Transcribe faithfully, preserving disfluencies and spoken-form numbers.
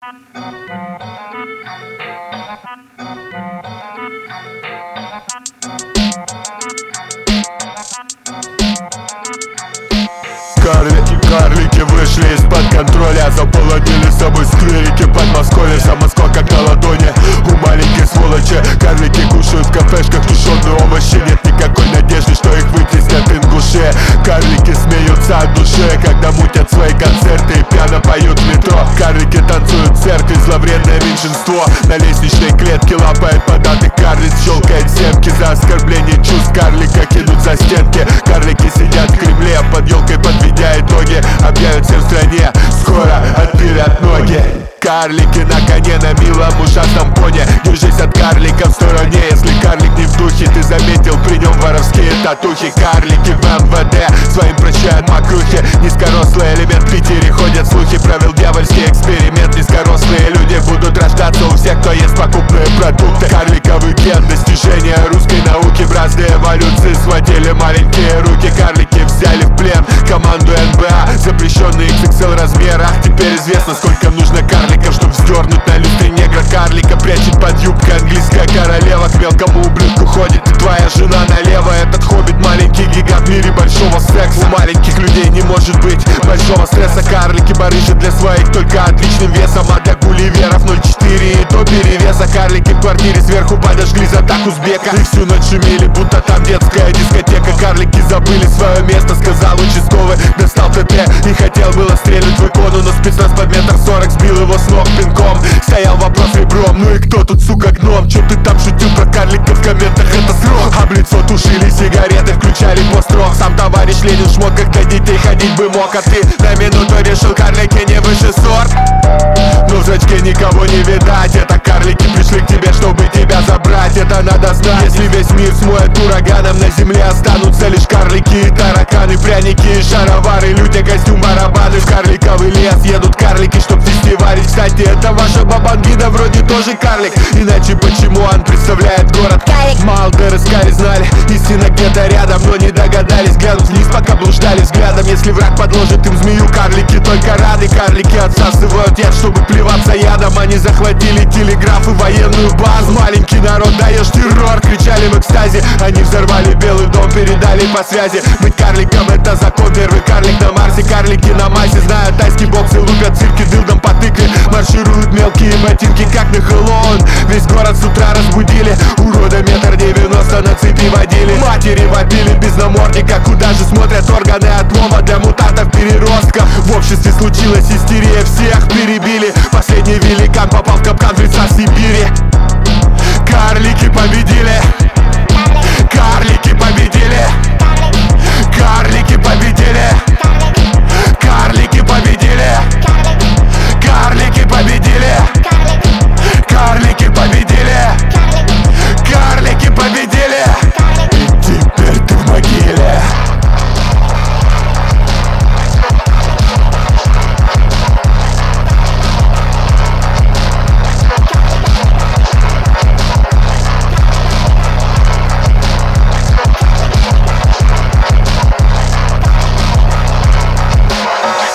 Карлики, карлики вышли из-под контроля, заполонили собой скверики Подмосковья. Вся Москва как на ладони у маленьких сволочи. Карлики кушают в кафешках тушеные овощи. Нет никакой надежды, что их вытеснят ингуши. Карлики смеются от души, когда мутят свои концерты и пьяно поют в метро. Карлики танцуют в церкви, зловредное меньшинство. На лестничной клетке лапает податых карлиц, щелкает семки за оскорбление чувств. Карлика кинут за стенки. Карлики сидят в Кремле, под елкой подведя итоги, объявят всем в стране: скоро отпилят ноги. Карлики на коне, на милом ужасном поне. Держись от карлика в стороне, если карлик не в духе. Ты заметил, при нем воровские татухи. Карлики в эм вэ дэ своим прощают мокрухи. Низкорослый элемент в Питере, ходят слухи, провел дьявольский эксперимент. Низкорослые люди будут рождаться у всех, кто ест покупные продукты. Карликовый ген, достижения русской науки. В разные эволюции схватили маленькие руки. Карлики взяли в плен команду эн бэ а, запрещенные икс икс эл размерах. Теперь известно, сколько нужно карликов, чтоб вздернуть на люстре негра. Карлика прячет под юбкой английская королева. К мелкому ублюдку ходит и твоя жена налево. Этот хоббит маленький гигант в мире большого секса. У маленьких людей не может быть большого стресса. Карлики барыжат для своих только отличным весом, а для гулливеров ноль четыре и то перевеса. Карлики в квартире сверху подожгли за так узбека. Их всю ночь шумели, будто там детская дискотека. Карлики забыли свое место, сказал участковый. Достал тэ тэ и хотел было стрельнуть в икону, но спецназ под метр сорок сбил его с ног пинком. Стоял вопрос ребром: ну и кто тут, сука, гном? Чё ты там шутил про карликов в комментах? Это срок. Об лицо тушили сигареты, включали пост-рок. Сам товарищ Ленин шмот, как для детей ходить бы мог. А ты на минуту решил, карлики не высший сорт. Но в зрачке никого не видать. Это карлики пришли к тебе, чтобы тебя забрать. Это надо знать. Если весь мир смоет ураганом, на земле останутся лишь карлики и тараканы. Пряники и шаровары, люди, костюм, барабаны. В карликовый лес едут карлики, чтоб фестивалить. Кстати, это ваша бабангида вроде тоже карлик. Иначе почему он представляет город? Малдеры скали знали, истина где-то рядом, но не догадались глянуть вниз, пока блуждали взглядом. Если враг подложит им змею, карлики только рады. Карлики отсасывают яд, чтобы плеваться ядом. Они захватили телеграф и военную базу. Маленький народ, даешь террор, кричали в экстазе. Они взорвали Белый дом, передали по связи. Быть карликом — это закон, первый карлик на Марсе. Карлики на массе знают тайский бокс и лупят цирки дылдом по тыкве. Маршируют мелкие ботинки, как на Хэллоуин. Весь город с утра разбудили. Урода метр девяносто на цепи водили. Матери вопили без намордника. Куда же смотрят органы отлова для мутантов переростков? В обществе случилась истерия, всех перебили. Последний великан